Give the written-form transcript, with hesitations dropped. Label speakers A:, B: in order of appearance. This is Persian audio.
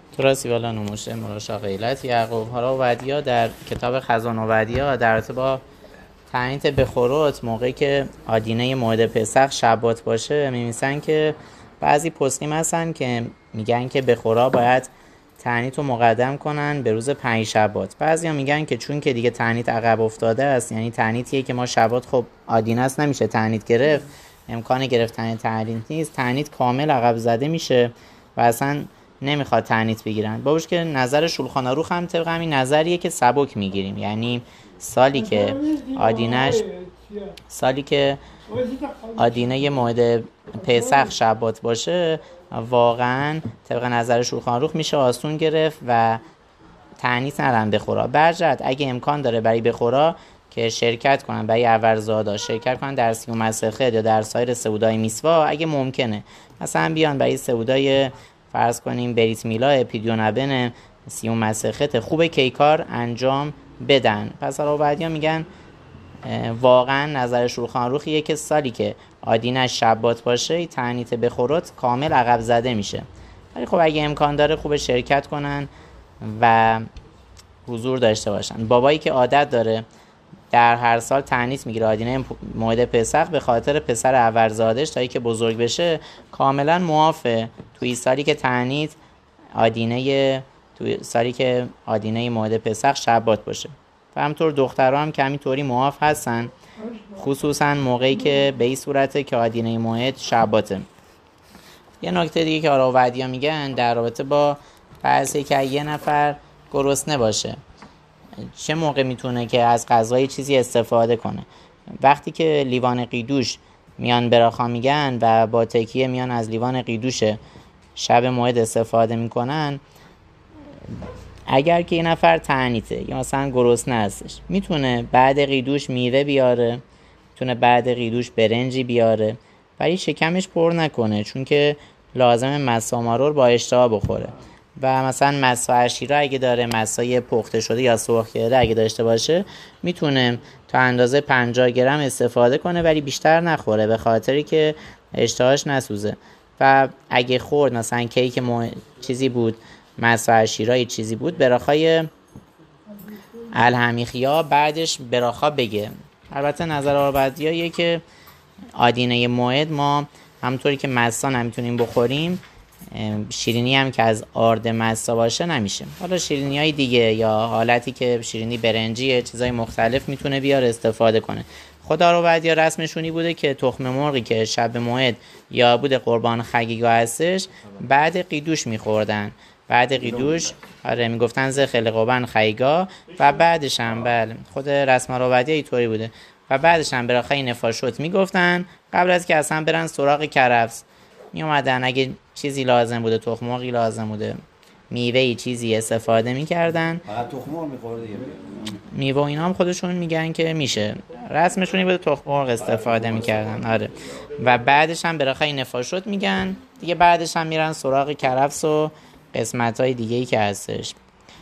A: درستی والا نموشه مراشا غیلت یعقوب ها و ودیا در کتاب خزان و ودیا در رابطه با تعنیت بخوروت موقعی که آدینه موعد پسخ شبات باشه می‌نویسن که بعضی پسکیم هستن که میگن که بخورا باید تعنیت رو مقدم کنن به روز 5 شبات. بعضی ها میگن که چون که دیگه تعنیت عقب افتاده است، یعنی تعنیتیه که ما شبات خب آدینه است نمیشه تعنیت گرفت، امکان گرفتن تعنیت نیست، تعنیت کامل عقب زده میشه و اصلا نمیخواد تعنیت بگیرن. باوش که نظر شولخان آروخ هم طبق همین نظریه که سبک میگیریم، یعنی سالی که آدینه موعد پسخ شبات باشه واقعا طبق نظر شولخان آروخ میشه آسون گرفت و تعنیت ندارن بخورا. برجت اگه امکان داره برای بخورا که شرکت کنن، برای اورزادا شرکت کنن در سیوم مسخت یا در سایر سعودای میسوا، اگه ممکنه مثلا بیان برای سعودای فرض کنیم بریت میلا اپیدیونبن سیوم مسخت خوب کیکار انجام بدن. پس بعدیا میگن واقعا نظر شولخان آروخیه که سالی که آدینه شبات باشه تعنیت بخورات کامل عقب زده میشه، ولی خب اگه امکان داره خوب شرکت کنن و حضور داشته باشن. بابایی که عادت داره در هر سال تعنیت میگیره آدینه موعد پسخ به خاطر پسر اورزادش تا که بزرگ بشه، کاملا موافه توی سالی که تعنیت آدینه موعد پسخ شبات باشه. و همطور دخترها هم که همینطوری معاف هستن، خصوصا موقعی که به این صورته که آدینه موعد شباته. یه نکته دیگه که آرا و ودیا میگن در رابطه با فرضی که یه نفر گرسنه باشه چه موقع میتونه که از غذای چیزی استفاده کنه؟ وقتی که لیوان قیدوش میان براخا میگن و با تکیه میان از لیوان قیدوش شب موعد استفاده میکنن، اگر که این نفر تعنیته یا مثلا گرسنه هستش، میتونه بعد قیدوش میوه بیاره، میتونه بعد قیدوش برنجی بیاره، ولی شکمش پر نکنه، چون که لازم مسا مارور با اشتها بخوره. و مثلا مسا عشیره اگه داره، مسای پخته شده یا سرخ کرده اگه داشته باشه، میتونه تا اندازه 50 گرم استفاده کنه ولی بیشتر نخوره به خاطری که اشتهاش نسوزه. و اگه خورد مثلا کیک چیزی بود، مسا عشیره چیزی بود، براخای الهمیخیا بعدش براخا بگه. البته نظر آربدیاییه که آدینه موعد ما همونطوری که مسا نمیتونیم بخوریم، شیرینی هم که از آرد مسا باشه نمیشه. حالا شیرینی های دیگه یا حالتی که شیرینی برنجیه چیزای مختلف میتونه بیاره استفاده کنه. خدا رو بعد یا رسمشونی بوده که تخم مرغی که شب موعد یا بوده قربان خگیگاه هستش بعد قیدوش میخوردن، بعد قیدوش میگفتن زخل قربان خگیگاه و بعدش هم بله خود رسم رو اینطوری بوده و بعدش هم براخای نفاشوت میگفتن قبل از که اصلا برن سراغ کرفس می اومدن اگه چیزی لازم بوده، تخم مرغی لازم بوده، میوه‌ای چیزی استفاده میکردن.
B: فقط تخم مرغ میخوره دیگه.
A: میوه اینا هم خودشون میگن که میشه، رسمشونی بوده تخم مرغ استفاده میکردن. آره. و بعدش هم براخای نفاشوت میگن دیگه، بعدش هم میرن سراغ کرفس و قسمت‌های دیگه‌ای که هستش.